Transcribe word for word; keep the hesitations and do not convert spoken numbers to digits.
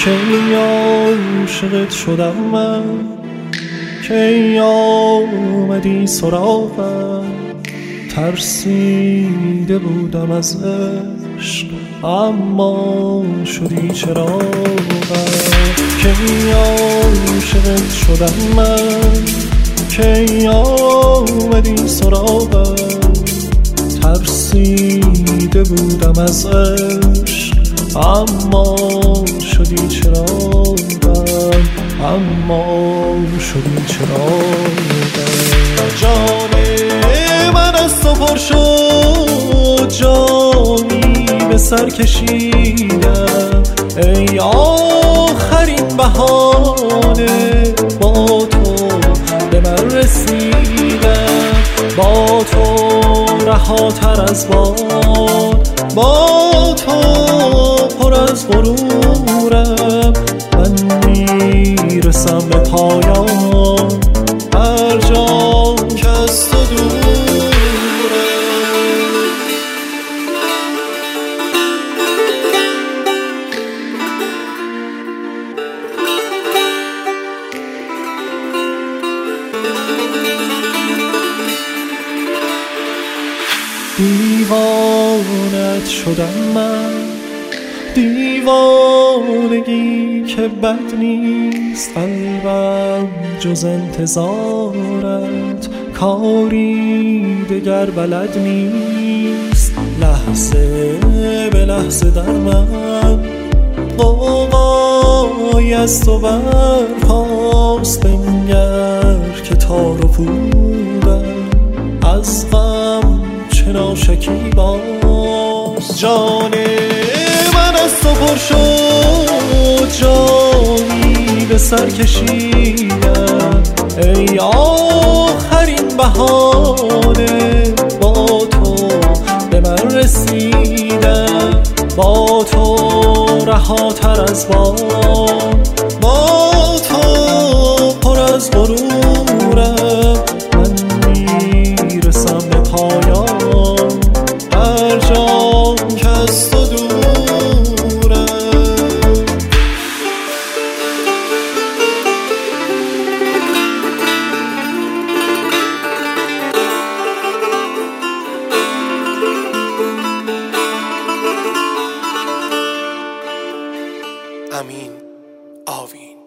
کی عاشقت شدم من، کی آمدی سراغم. ترسیده بودم از عشق اما شدی چراغم. کی عاشقت شدم من، کی آمدی سراغم. ترسیده بودم از عشق اما شدی چراغم، اما شدی چراغم. جان من از تو پر شد، جانی به سر کشیدم. ای آخرین بهانه با تو به من رسیدم. با تو رهاتر از باد، با تو پر از غرورم. من میرسم به پایان هر جا که از تو دورم. دیوانت شدم من، دیوانگی که بد نیست. قلبم جز انتظارت کاری دگر بلد نیست. لحظه به لحظه در من غوغای از تو برپاست. بنگر که تار و پودم از غم چه ناشکیباست. جان من از تو پر شد، جانی به سر کشیدم. ای آخرین بهانه با تو به من رسیدم. با تو رهاتر از باد، با تو پر از غرورم. من میرسم به پایان هر جا که از تو دورم. امین آوین.